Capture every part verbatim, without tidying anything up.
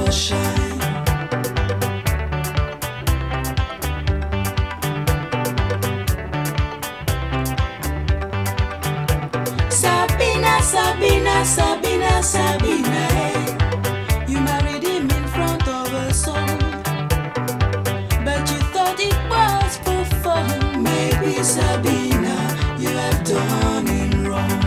shine. Sabina, Sabina, Sabina, Sabina, hey. You married him in front of a song, but you thought it was for fun. Maybe Sabina, you have done him wrong.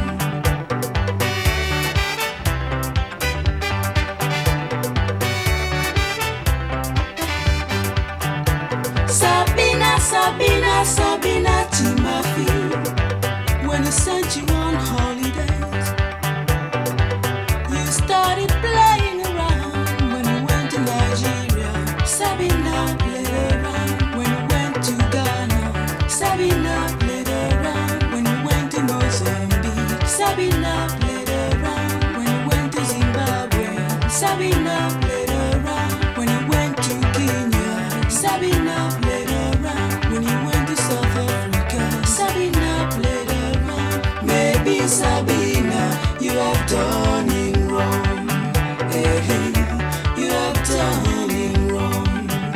Sabina, Sabina, Sabina Timothy, when he sent you on holidays, you started playing around. When you went to Nigeria, Sabina played around. When you went to Ghana, Sabina played around. When you went to Mozambique, Sabina played around. When you went to Zimbabwe, Sabina played around. When you went to Kenya, Sabina played around. When you went to South Africa, Sabina played around. Maybe Sabina, you have done him wrong. Hey, hey, you have done him wrong.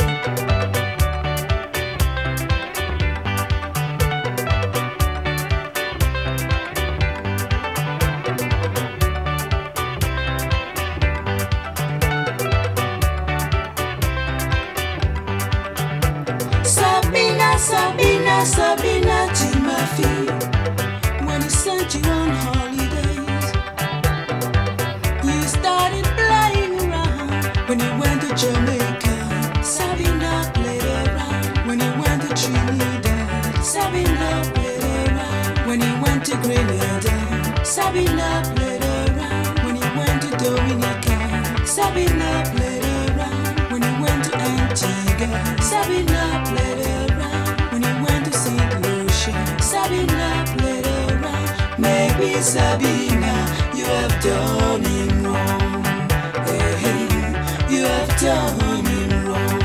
Sabina, Sabina, Sabina Timothy, when he sent you on holidays, you started playing around. When you went to Jamaica, Sabina played around. When you went to Trinidad, Sabina played around. When you went to Grenada, Sabina played around. When you went to Dominica, Sabina played around. When you went to Antigua, Sabina played around. When you went to Saint Lucia, Sabina played around. Maybe Sabina, you have done him wrong. Hey, hey, you have done him wrong.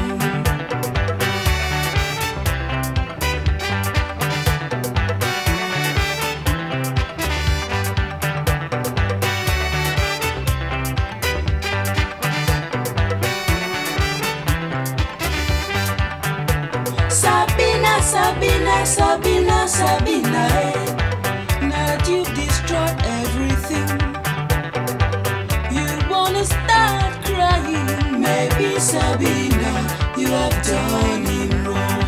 Sabina, Sabina, Sabina, Sabina, hey. Now that you've destroyed everything, you wanna start crying. Maybe Sabina, you have done him wrong.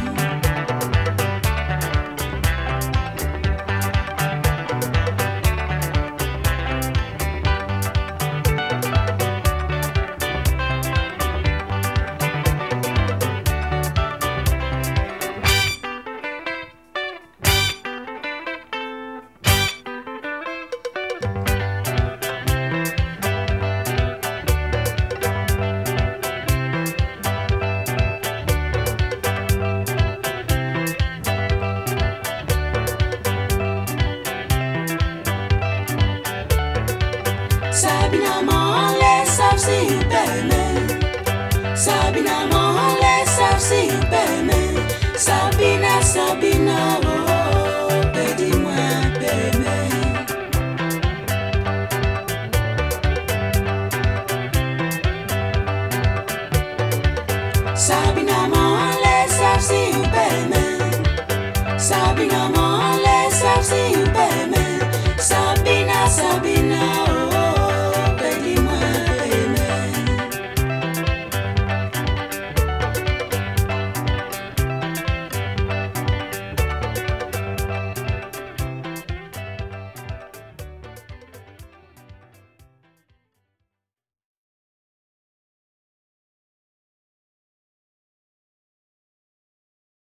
Sabina Mohanle Savsi Upeme, Sabina Mohanle Savsi Upeme, Sabina, Sabina, oh.